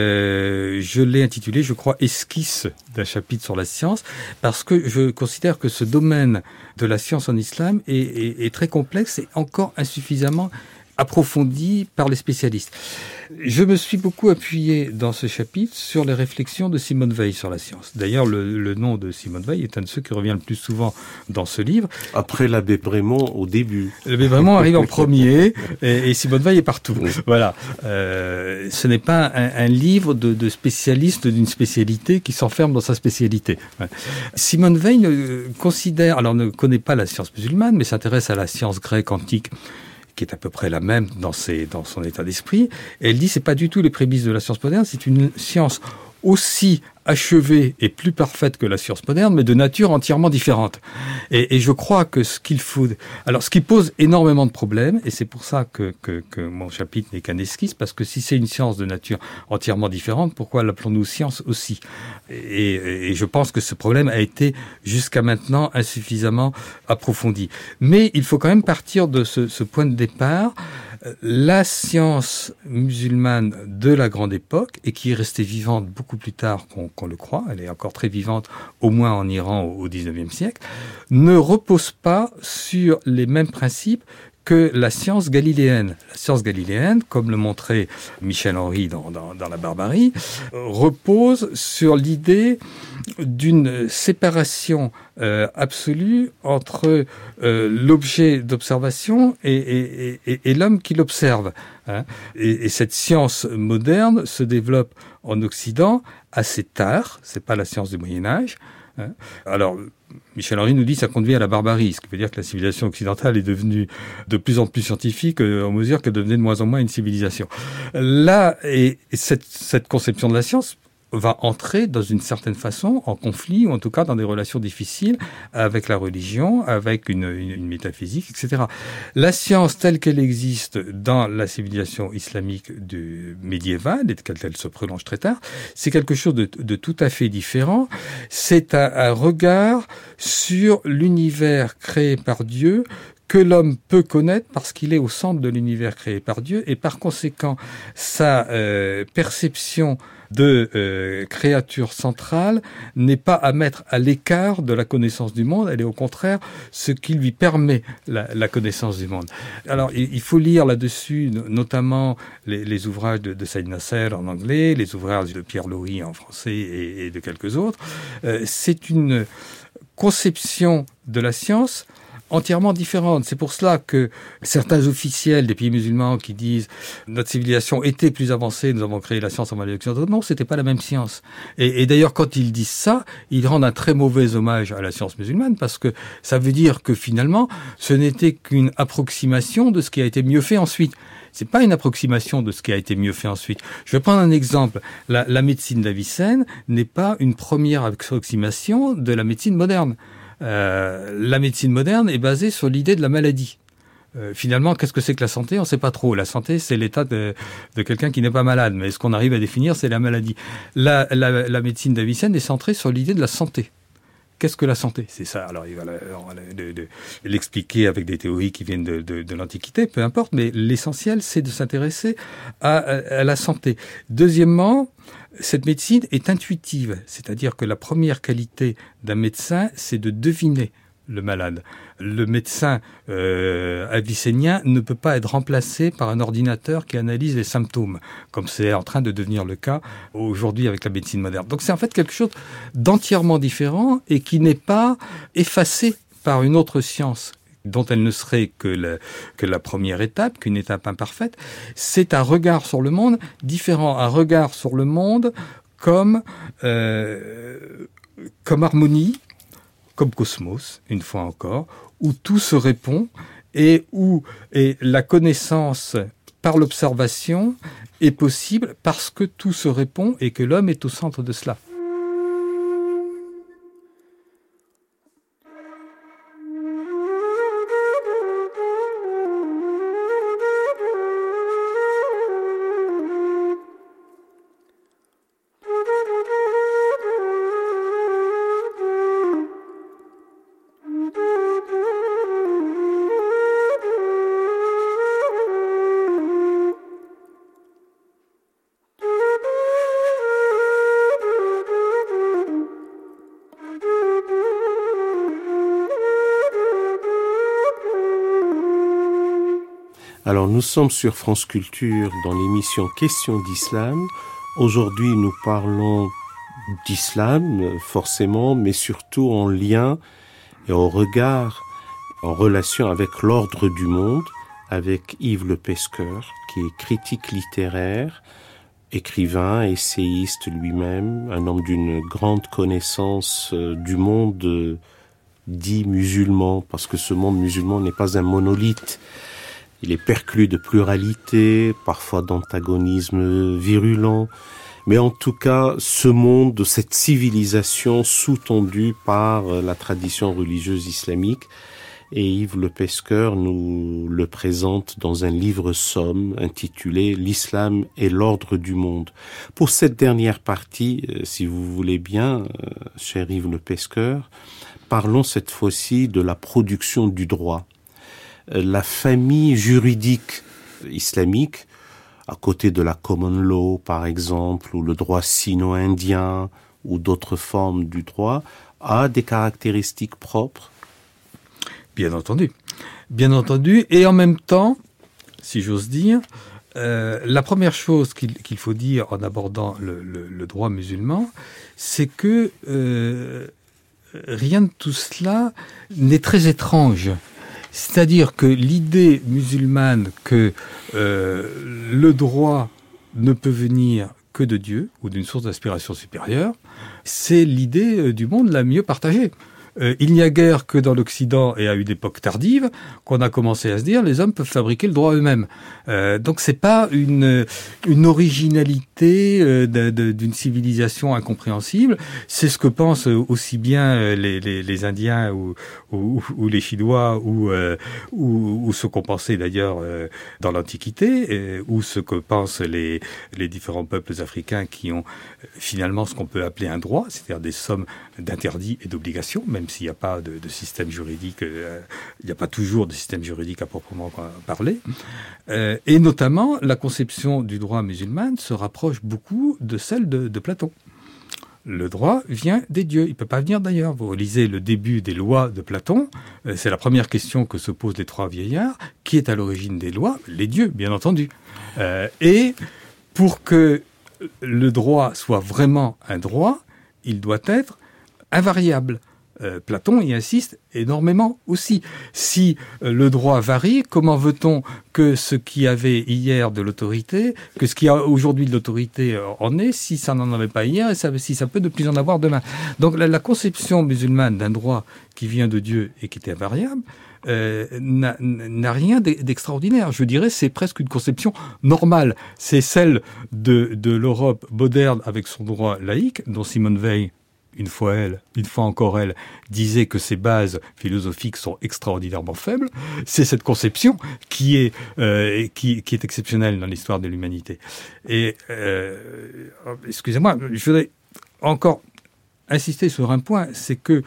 je l'ai intitulé, je crois, Esquisse d'un chapitre sur la science, parce que je considère que ce domaine de la science en islam est très complexe et encore insuffisamment approfondi par les spécialistes. Je me suis beaucoup appuyé dans ce chapitre sur les réflexions de Simone Weil sur la science. D'ailleurs, le nom de Simone Weil est un de ceux qui revient le plus souvent dans ce livre. Après l'abbé Brémond au début. L'abbé Brémond arrive en premier et Simone Weil est partout. Oui. Voilà. Ce n'est pas un livre de spécialiste d'une spécialité qui s'enferme dans sa spécialité. Simone Weil ne connaît pas la science musulmane, mais s'intéresse à la science grecque antique, qui est à peu près la même dans son état d'esprit. Et elle dit, c'est pas du tout les prémices de la science moderne, c'est une science aussi achevée et plus parfaite que la science moderne, mais de nature entièrement différente. Et je crois que ce qui pose énormément de problèmes, et c'est pour ça que mon chapitre n'est qu'un esquisse, parce que si c'est une science de nature entièrement différente, pourquoi l'appelons-nous science aussi? Et je pense que ce problème a été jusqu'à maintenant insuffisamment approfondi. Mais il faut quand même partir de ce point de départ. La science musulmane de la grande époque, et qui est restée vivante beaucoup plus tard qu'on le croit, elle est encore très vivante, au moins en Iran au XIXe siècle, ne repose pas sur les mêmes principes que la science galiléenne. La science galiléenne, comme le montrait Michel Henry dans La Barbarie, repose sur l'idée d'une séparation absolue entre l'objet d'observation et l'homme qui l'observe. Hein. Et cette science moderne se développe en Occident assez tard, c'est pas la science du Moyen-Âge. Hein. Alors, Michel Henry nous dit que ça conduit à la barbarie, ce qui veut dire que la civilisation occidentale est devenue de plus en plus scientifique en mesure qu'elle devenait de moins en moins une civilisation. Là, et cette conception de la science va entrer dans une certaine façon en conflit, ou en tout cas dans des relations difficiles avec la religion, avec une métaphysique, etc. La science telle qu'elle existe dans la civilisation islamique médiévale, et qu'elle se prolonge très tard, c'est quelque chose de tout à fait différent. C'est un regard sur l'univers créé par Dieu, que l'homme peut connaître parce qu'il est au centre de l'univers créé par Dieu, et par conséquent, sa perception de créature centrale n'est pas à mettre à l'écart de la connaissance du monde, elle est au contraire ce qui lui permet la connaissance du monde. Alors, il faut lire là-dessus notamment les ouvrages de Saïd Nasser en anglais, les ouvrages de Pierre Lory en français et de quelques autres. C'est une conception de la science entièrement différente. C'est pour cela que certains officiels des pays musulmans qui disent notre civilisation était plus avancée, nous avons créé la science en Malaisie occidentale, non, c'était pas la même science. Et d'ailleurs, quand ils disent ça, ils rendent un très mauvais hommage à la science musulmane, parce que ça veut dire que finalement, ce n'était qu'une approximation de ce qui a été mieux fait ensuite. C'est pas une approximation de ce qui a été mieux fait ensuite. Je vais prendre un exemple. La médecine d'Avicenne n'est pas une première approximation de la médecine moderne. La médecine moderne est basée sur l'idée de la maladie. Finalement, qu'est-ce que c'est que la santé? On ne sait pas trop. La santé, c'est l'état de quelqu'un qui n'est pas malade. Mais ce qu'on arrive à définir, c'est la maladie. La médecine d'Avicenne est centrée sur l'idée de la santé. Qu'est-ce que la santé? C'est ça. Alors, il va l'expliquer avec des théories qui viennent de l'Antiquité, peu importe. Mais l'essentiel, c'est de s'intéresser à la santé. Deuxièmement, cette médecine est intuitive, c'est-à-dire que la première qualité d'un médecin, c'est de deviner le malade. Le médecin avicénien ne peut pas être remplacé par un ordinateur qui analyse les symptômes, comme c'est en train de devenir le cas aujourd'hui avec la médecine moderne. Donc c'est en fait quelque chose d'entièrement différent et qui n'est pas effacé par une autre science dont elle ne serait que la première étape, qu'une étape imparfaite. C'est un regard sur le monde différent, un regard sur le monde comme harmonie, comme cosmos, une fois encore, où tout se répond et où la connaissance par l'observation est possible parce que tout se répond et que l'homme est au centre de cela. Alors nous sommes sur France Culture dans l'émission Questions d'Islam. Aujourd'hui nous parlons d'islam forcément, mais surtout en lien et en regard, en relation avec l'ordre du monde, avec Yves Le Pesqueur, qui est critique littéraire, écrivain, essayiste lui-même, un homme d'une grande connaissance du monde dit musulman, parce que ce monde musulman n'est pas un monolithe. Il est perclus de pluralité, parfois d'antagonisme virulent, mais en tout cas, ce monde, cette civilisation sous-tendue par la tradition religieuse islamique, et Yves Le Pesqueur nous le présente dans un livre-somme intitulé « L'islam et l'ordre du monde ». Pour cette dernière partie, si vous voulez bien, cher Yves Le Pesqueur, parlons cette fois-ci de la production du droit. La famille juridique islamique, à côté de la common law par exemple, ou le droit sino-indien, ou d'autres formes du droit, a des caractéristiques propres. Bien entendu, et en même temps, si j'ose dire, la première chose qu'il faut dire en abordant le droit musulman, c'est que rien de tout cela n'est très étrange. C'est-à-dire que l'idée musulmane que le droit ne peut venir que de Dieu ou d'une source d'inspiration supérieure, c'est l'idée du monde la mieux partagée. Il n'y a guère que dans l'Occident et à une époque tardive qu'on a commencé à se dire les hommes peuvent fabriquer le droit eux-mêmes. Donc c'est pas une originalité d'une civilisation incompréhensible. C'est ce que pensent aussi bien les Indiens ou les Chinois ou ce qu'on pensait d'ailleurs dans l'Antiquité ou ce que pensent les différents peuples africains qui ont finalement ce qu'on peut appeler un droit, c'est-à-dire des sommes d'interdits et d'obligations, même s'il n'y a pas de système juridique, il n'y a pas toujours de système juridique à proprement parler. Et notamment, la conception du droit musulman se rapproche beaucoup de celle de Platon. Le droit vient des dieux, il ne peut pas venir d'ailleurs. Vous lisez le début des lois de Platon, c'est la première question que se posent les trois vieillards. Qui est à l'origine des lois? Les dieux, bien entendu. Et pour que le droit soit vraiment un droit, il doit être invariable. Platon y insiste énormément aussi. Si le droit varie, comment veut-on que ce qui avait hier de l'autorité, que ce qui a aujourd'hui de l'autorité en est, si ça n'en avait pas hier, et si ça peut de plus en avoir demain? Donc la conception musulmane d'un droit qui vient de Dieu et qui est invariable n'a rien d'extraordinaire. Je dirais c'est presque une conception normale. C'est celle de l'Europe moderne avec son droit laïque, dont Simone Veil, une fois encore elle, disait que ses bases philosophiques sont extraordinairement faibles. C'est cette conception qui est exceptionnelle dans l'histoire de l'humanité. Et excusez-moi, je voudrais encore insister sur un point, c'est que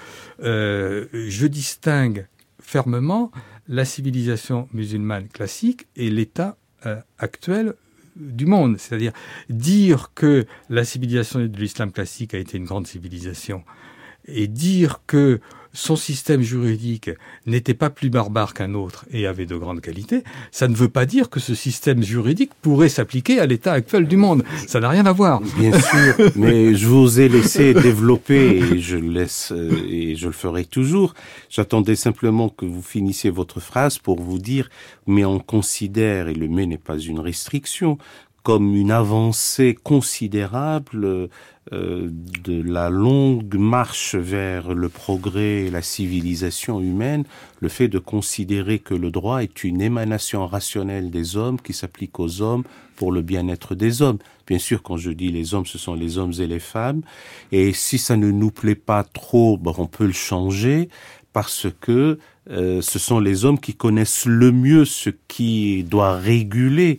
je distingue fermement la civilisation musulmane classique et l'état actuel du monde. C'est-à-dire dire que la civilisation de l'islam classique a été une grande civilisation et dire que son système juridique n'était pas plus barbare qu'un autre et avait de grandes qualités, ça ne veut pas dire que ce système juridique pourrait s'appliquer à l'état actuel du monde. Ça n'a rien à voir. Bien sûr, mais je vous ai laissé développer et je le ferai toujours. J'attendais simplement que vous finissiez votre phrase pour vous dire, mais on considère, et le mais n'est pas une restriction, comme une avancée considérable de la longue marche vers le progrès et la civilisation humaine, le fait de considérer que le droit est une émanation rationnelle des hommes qui s'applique aux hommes pour le bien-être des hommes. Bien sûr, quand je dis les hommes, ce sont les hommes et les femmes. Et si ça ne nous plaît pas trop, on peut le changer parce que ce sont les hommes qui connaissent le mieux ce qui doit réguler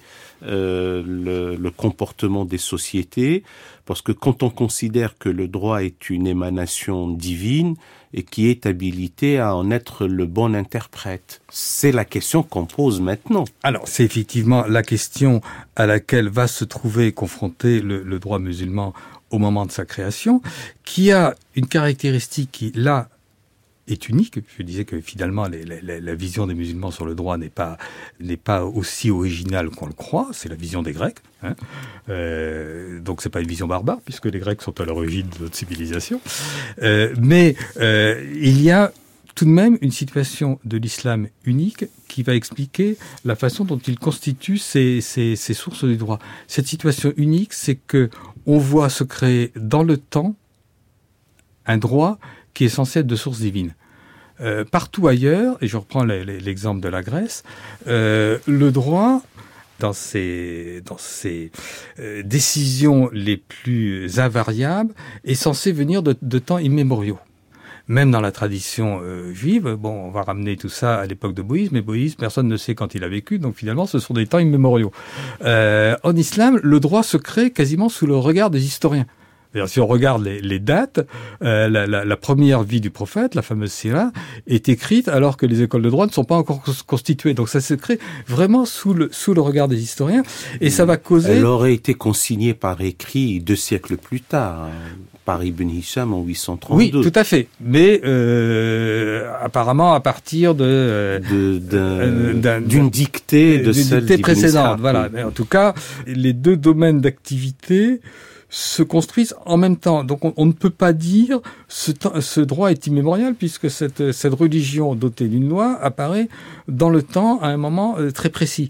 le comportement des sociétés, parce que quand on considère que le droit est une émanation divine et qui est habilité à en être le bon interprète, c'est la question qu'on pose maintenant. Alors, c'est effectivement la question à laquelle va se trouver confronté le droit musulman au moment de sa création, qui a une caractéristique qui, là, est unique. Je disais que finalement la vision des musulmans sur le droit n'est pas aussi originale qu'on le croit. C'est la vision des Grecs. Hein. Donc c'est pas une vision barbare puisque les Grecs sont à l'origine de notre civilisation. Mais il y a tout de même une situation de l'islam unique qui va expliquer la façon dont il constitue ses sources du droit. Cette situation unique, c'est que on voit se créer dans le temps un droit qui est censé être de source divine. Partout ailleurs, et je reprends l'exemple de la Grèce, le droit, dans ses décisions les plus invariables, est censé venir de temps immémoriaux. Même dans la tradition juive, on va ramener tout ça à l'époque de Moïse, mais Moïse, personne ne sait quand il a vécu, donc finalement, ce sont des temps immémoriaux. En islam, le droit se crée quasiment sous le regard des historiens. C'est-à-dire, si on regarde les dates, la première vie du prophète, la fameuse Sira, est écrite alors que les écoles de droit ne sont pas encore constituées. Donc ça se crée vraiment sous le regard des historiens, et ça va causer... Elle aurait été consignée par écrit 2 siècles plus tard, par Ibn Hisham en 832. Oui, tout à fait. Mais apparemment à partir d'une dictée de celle d'Ibn précédente. Ishaq. Voilà. Mais en tout cas, les deux domaines d'activité se construisent en même temps. Donc on ne peut pas dire ce droit est immémorial puisque cette religion dotée d'une loi apparaît dans le temps à un moment très précis.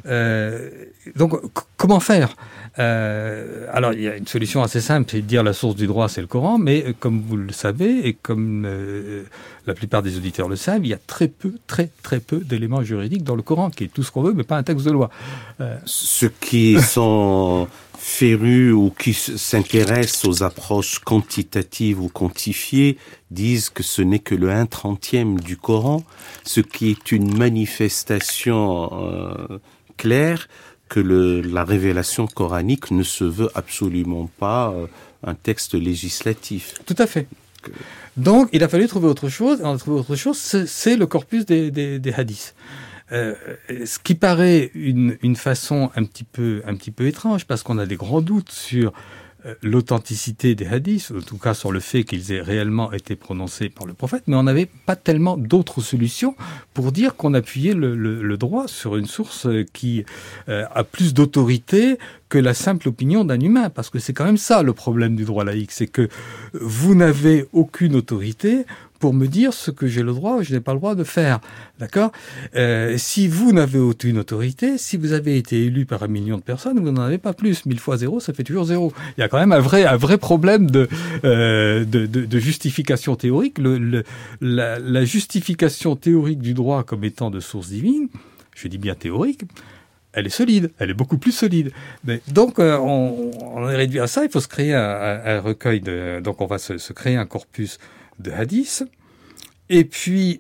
Donc comment faire ? Alors il y a une solution assez simple, c'est de dire la source du droit c'est le Coran, mais comme vous le savez et comme la plupart des auditeurs le savent, il y a très peu d'éléments juridiques dans le Coran, qui est tout ce qu'on veut, mais pas un texte de loi. Ceux qui sont férus ou qui s'intéressent aux approches quantitatives ou quantifiées disent que ce n'est que le 1/30 du Coran, ce qui est une manifestation claire que la révélation coranique ne se veut absolument pas un texte législatif. Tout à fait. Donc, il a fallu trouver autre chose. Et on a trouvé autre chose, c'est le corpus des hadiths. Ce qui paraît une façon un petit peu étrange, parce qu'on a des grands doutes sur l'authenticité des hadiths, en tout cas sur le fait qu'ils aient réellement été prononcés par le prophète, mais on n'avait pas tellement d'autres solutions pour dire qu'on appuyait le droit sur une source qui a plus d'autorité que la simple opinion d'un humain, parce que c'est quand même ça le problème du droit laïque, c'est que vous n'avez aucune autorité pour me dire ce que j'ai le droit ou je n'ai pas le droit de faire, d'accord ? Si vous n'avez aucune autorité, si vous avez été élu par 1 million de personnes, vous n'en avez pas plus. 1000 fois 0, ça fait toujours 0. Il y a quand même un vrai problème de justification théorique. La justification théorique du droit comme étant de source divine, je dis bien théorique, elle est solide, elle est beaucoup plus solide. Mais donc, on est réduit à ça, il faut se créer un recueil donc on va se créer un corpus de hadiths, et puis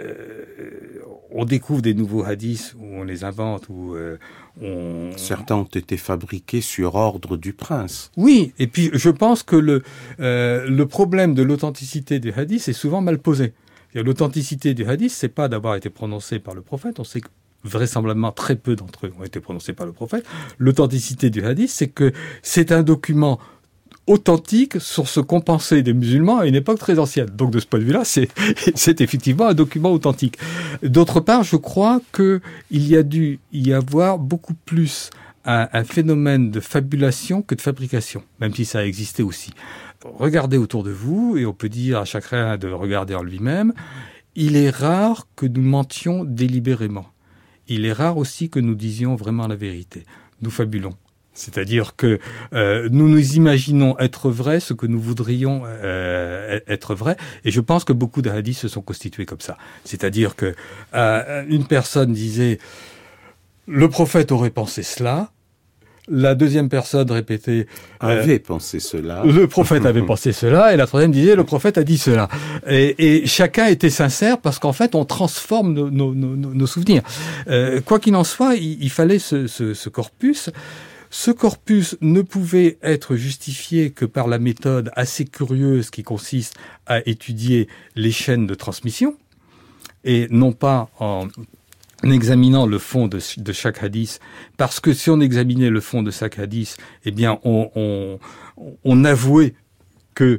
on découvre des nouveaux hadiths où on les invente, où certains ont été fabriqués sur ordre du prince. Oui, et puis je pense que le problème de l'authenticité des hadiths est souvent mal posé. L'authenticité du hadith, c'est pas d'avoir été prononcé par le prophète, on sait que vraisemblablement très peu d'entre eux ont été prononcés par le prophète. L'authenticité du hadith, c'est que c'est un document authentique sur ce qu'ont pensé des musulmans à une époque très ancienne. Donc de ce point de vue-là, c'est effectivement un document authentique. D'autre part, je crois qu'il y a dû y avoir beaucoup plus un phénomène de fabulation que de fabrication, même si ça a existé aussi. Regardez autour de vous, et on peut dire à chacun de regarder en lui-même, il est rare que nous mentions délibérément. Il est rare aussi que nous disions vraiment la vérité. Nous fabulons. C'est-à-dire que nous nous imaginons être vrai ce que nous voudrions être vrai. Et je pense que beaucoup de hadiths se sont constitués comme ça. C'est-à-dire que une personne disait « le prophète aurait pensé cela ». La deuxième personne répétait avait pensé cela. Le prophète avait pensé cela, et la troisième disait le prophète a dit cela. Et chacun était sincère parce qu'en fait on transforme nos souvenirs. Quoi qu'il en soit, il fallait ce corpus. Ce corpus ne pouvait être justifié que par la méthode assez curieuse qui consiste à étudier les chaînes de transmission, et non pas en examinant le fond de chaque hadith, parce que si on examinait le fond de chaque hadith, eh bien, on avouait que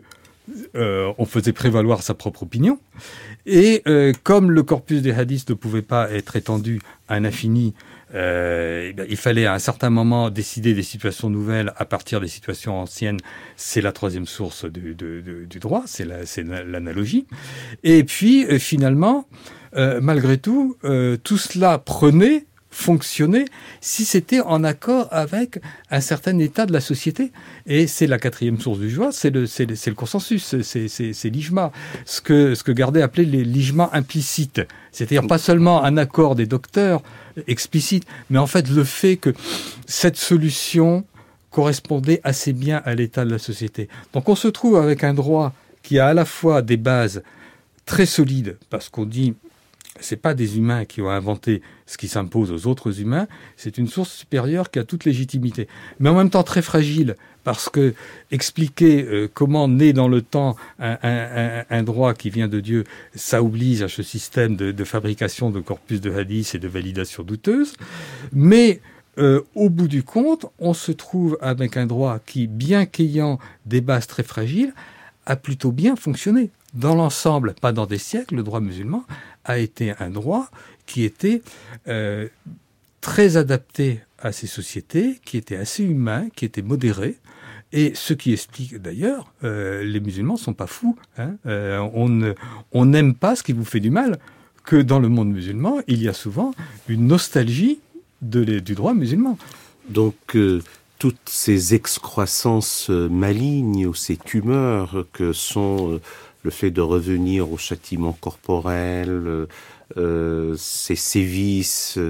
on faisait prévaloir sa propre opinion. Et comme le corpus des hadiths ne pouvait pas être étendu à un infini, il fallait à un certain moment décider des situations nouvelles à partir des situations anciennes. C'est la troisième source du droit, c'est l'analogie. Et puis finalement, malgré tout, tout cela fonctionnait si c'était en accord avec un certain état de la société. Et c'est la quatrième source du droit, c'est le consensus, c'est l'ijma, ce que Gardet appelait l'ijma implicite. C'est-à-dire pas seulement un accord des docteurs explicite, mais en fait le fait que cette solution correspondait assez bien à l'état de la société. Donc on se trouve avec un droit qui a à la fois des bases très solides, parce qu'on dit c'est pas des humains qui ont inventé ce qui s'impose aux autres humains, c'est une source supérieure qui a toute légitimité. Mais en même temps très fragile, parce que expliquer comment naît dans le temps un droit qui vient de Dieu, ça oblige à ce système de fabrication de corpus de hadith et de validation douteuse. Mais au bout du compte, on se trouve avec un droit qui, bien qu'ayant des bases très fragiles, a plutôt bien fonctionné. Dans l'ensemble, pas dans des siècles, le droit musulman a été un droit qui était très adapté à ces sociétés, qui était assez humain, qui était modéré. Et ce qui explique d'ailleurs, les musulmans sont pas fous. On n'aime pas ce qui vous fait du mal, que dans le monde musulman, il y a souvent une nostalgie du droit musulman. Donc, toutes ces excroissances malignes ou ces tumeurs que sont le fait de revenir au châtiment corporel, ces sévices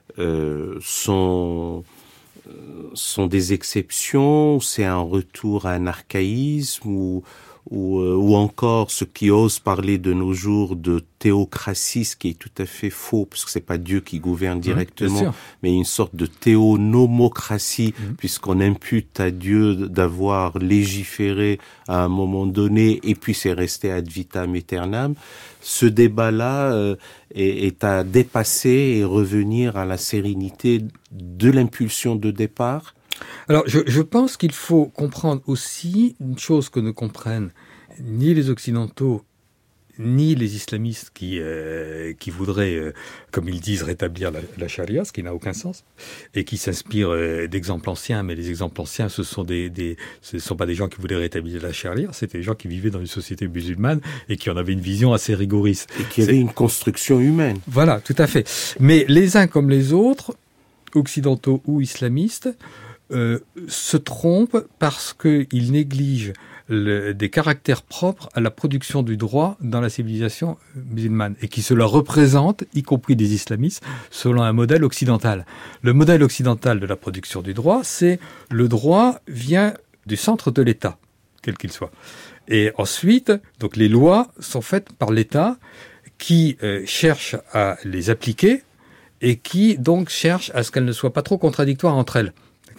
sont des exceptions, c'est un retour à un archaïsme ou encore ce qui ose parler de nos jours de théocratie, ce qui est tout à fait faux, parce que c'est pas Dieu qui gouverne directement, mais une sorte de théonomocratie, puisqu'on impute à Dieu d'avoir légiféré à un moment donné, et puis c'est resté ad vitam aeternam. Ce débat-là est à dépasser et revenir à la sérénité de l'impulsion de départ. Alors, je pense qu'il faut comprendre aussi une chose que ne comprennent ni les Occidentaux, ni les islamistes qui voudraient, comme ils disent, rétablir la charia, ce qui n'a aucun sens, et qui s'inspirent d'exemples anciens, mais les exemples anciens, ce sont pas des gens qui voulaient rétablir la charia, c'était des gens qui vivaient dans une société musulmane et qui en avaient une vision assez rigoriste. Et qui avaient une construction humaine. Voilà, tout à fait. Mais les uns comme les autres, occidentaux ou islamistes, se trompent parce qu'ils négligent des caractères propres à la production du droit dans la civilisation musulmane et qui se la représentent, y compris des islamistes, selon un modèle occidental. Le modèle occidental de la production du droit, c'est le droit vient du centre de l'État, quel qu'il soit. Et ensuite, donc les lois sont faites par l'État qui cherche à les appliquer et qui donc cherche à ce qu'elles ne soient pas trop contradictoires entre elles.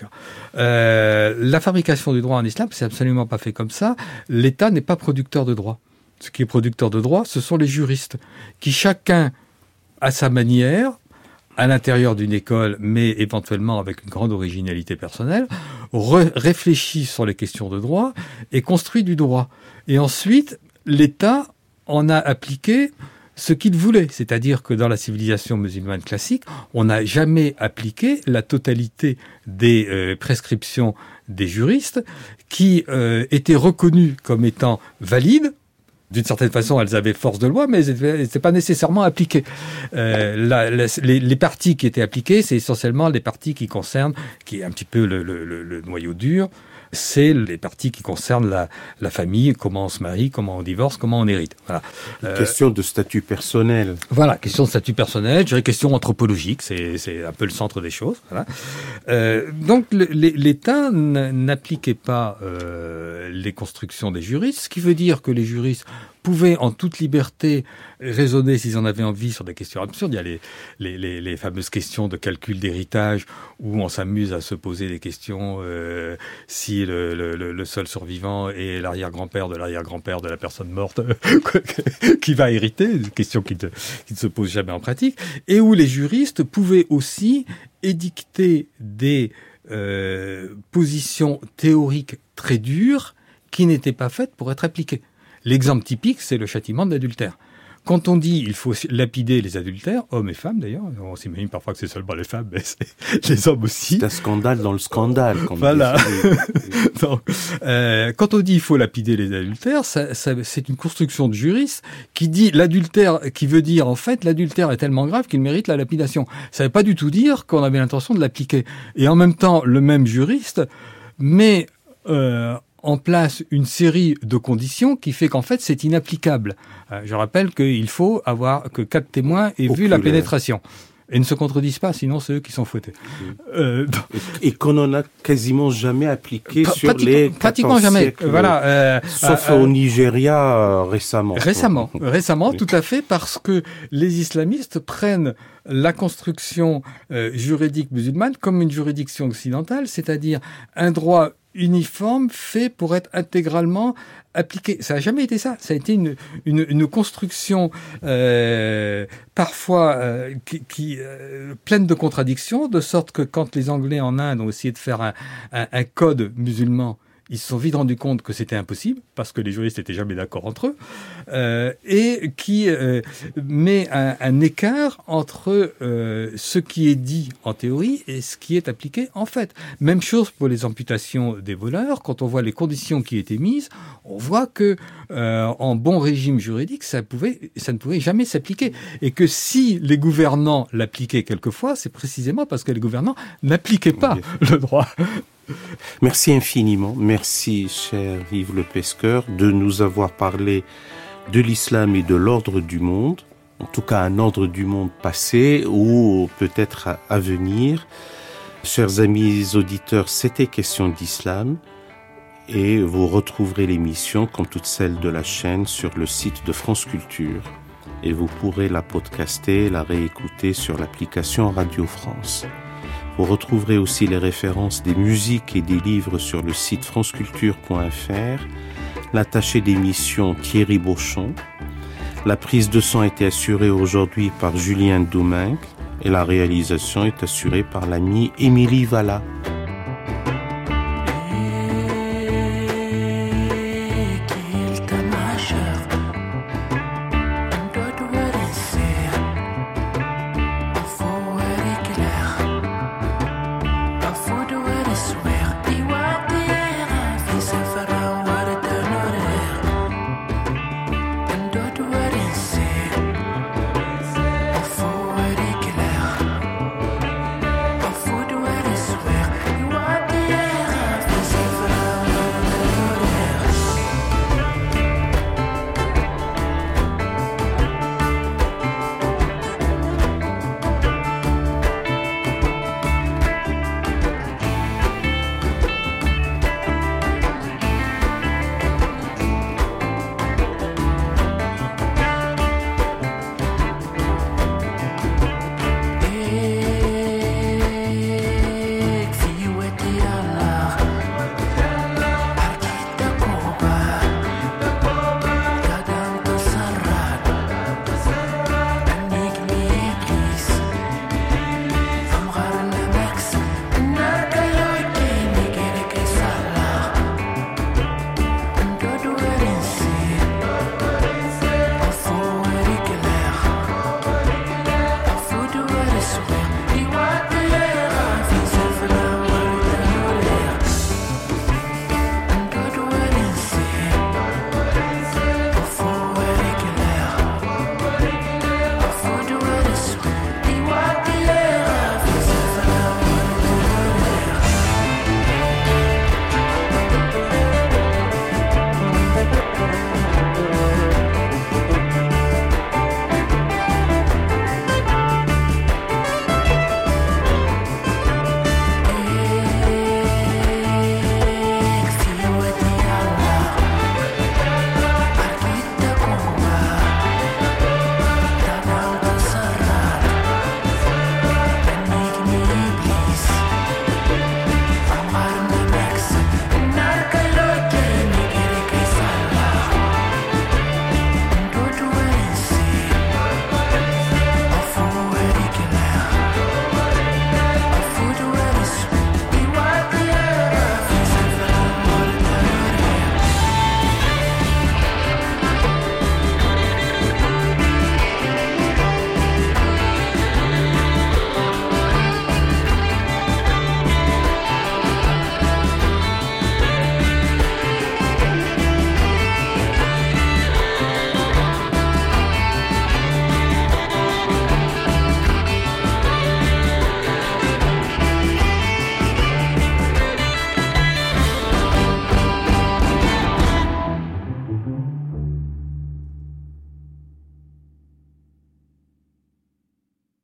La fabrication du droit en islam, c'est absolument pas fait comme ça. L'État n'est pas producteur de droit. Ce qui est producteur de droit, ce sont les juristes, qui chacun, à sa manière, à l'intérieur d'une école, mais éventuellement avec une grande originalité personnelle, réfléchit sur les questions de droit et construit du droit. Et ensuite, l'État en a appliqué ce qu'il voulait, c'est-à-dire que dans la civilisation musulmane classique, on n'a jamais appliqué la totalité des prescriptions des juristes qui étaient reconnues comme étant valides. D'une certaine façon, elles avaient force de loi, mais elles n'étaient pas nécessairement appliquées. Les parties qui étaient appliquées, c'est essentiellement les parties qui concernent, qui est un petit peu le noyau dur, c'est les parties qui concernent la famille, comment on se marie, comment on divorce, comment on hérite. Voilà. Question de statut personnel. Voilà, question de statut personnel, je dirais question anthropologique, c'est un peu le centre des choses. Voilà. Donc l'État n'appliquait pas les constructions des juristes, ce qui veut dire que les juristes pouvaient en toute liberté raisonner s'ils en avaient envie sur des questions absurdes. Il y a les fameuses questions de calcul d'héritage où on s'amuse à se poser des questions si le seul survivant est l'arrière-grand-père de la personne morte qui va hériter, une question qui ne se pose jamais en pratique, et où les juristes pouvaient aussi édicter des positions théoriques très dures qui n'étaient pas faites pour être appliquées. L'exemple typique, c'est le châtiment de l'adultère. Quand on dit il faut lapider les adultères, hommes et femmes d'ailleurs, on s'imagine parfois que c'est seulement les femmes, mais c'est les hommes aussi. C'est un scandale dans le scandale. Voilà. Donc, quand on dit il faut lapider les adultères, c'est une construction de juriste qui dit l'adultère, qui veut dire en fait l'adultère est tellement grave qu'il mérite la lapidation. Ça ne veut pas du tout dire qu'on avait l'intention de l'appliquer. Et en même temps, le même juriste met en place une série de conditions qui fait qu'en fait c'est inapplicable. Je rappelle qu'il faut avoir que 4 témoins aient vu la pénétration. Et ne se contredisent pas, sinon c'est eux qui sont fouettés. Et qu'on n'en a quasiment jamais appliqué sur les 14 pratiquement jamais. Siècles, voilà. Sauf au Nigeria récemment. Récemment, tout à fait, parce que les islamistes prennent la construction juridique musulmane comme une juridiction occidentale, c'est-à-dire un droit uniforme fait pour être intégralement appliqué. Ça n'a jamais été ça. Ça a été une construction parfois pleine de contradictions, de sorte que quand les Anglais en Inde ont essayé de faire un code musulman, ils se sont vite rendus compte que c'était impossible, parce que les juristes n'étaient jamais d'accord entre eux, et qui met un écart entre ce qui est dit en théorie et ce qui est appliqué en fait. Même chose pour les amputations des voleurs. Quand on voit les conditions qui étaient mises, on voit que en bon régime juridique, ça ne pouvait jamais s'appliquer. Et que si les gouvernants l'appliquaient quelquefois, c'est précisément parce que les gouvernants n'appliquaient pas le droit. Merci infiniment. Merci, cher Yves Le Pesqueur, de nous avoir parlé de l'islam et de l'ordre du monde, en tout cas un ordre du monde passé ou peut-être à venir. Chers amis auditeurs, c'était question d'islam et vous retrouverez l'émission, comme toutes celles de la chaîne, sur le site de France Culture. Et vous pourrez la podcaster, la réécouter sur l'application Radio France. Vous retrouverez aussi les références des musiques et des livres sur le site franceculture.fr. L'attaché d'émission Thierry Beauchamp. La prise de son a été assurée aujourd'hui par Julien Domingue et la réalisation est assurée par l'amie Émilie Valla.